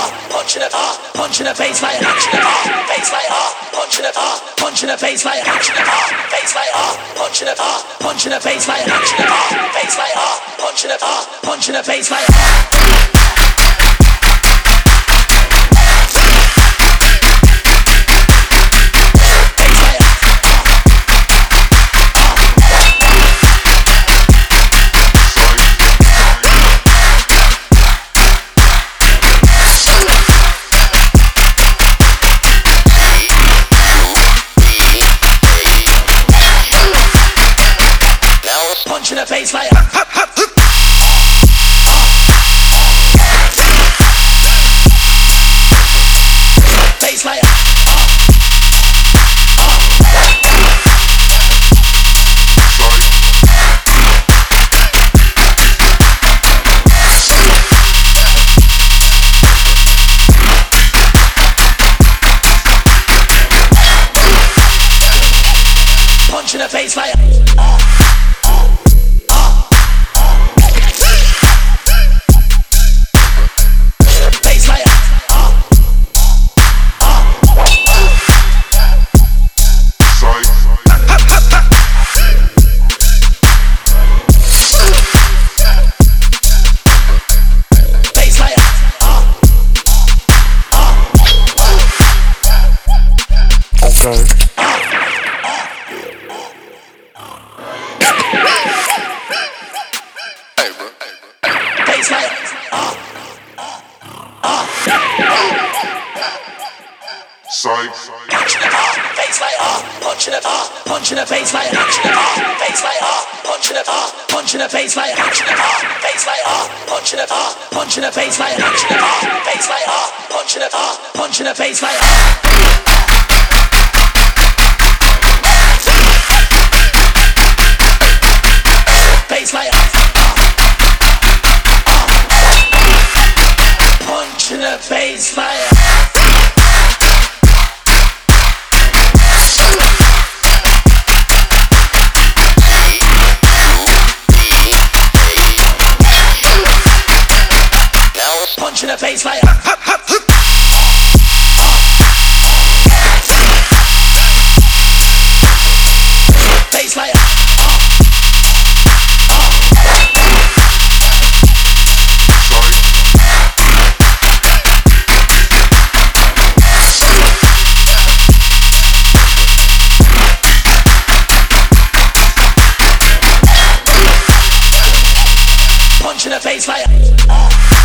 punch in the punch in the face like punch in the face like punch in the punch in the face like punch in the face like punch in the punch in the face like punch in the face like punch in the punch in the face like punch in the face like face like punch in the face like punch in the face like punch in the face like punch in the punch in the face like punch in the face like punch in the punch in the face like punch in the face like punch in the punch in the face like face like punch in the face like punch in the face like face like punch in the face like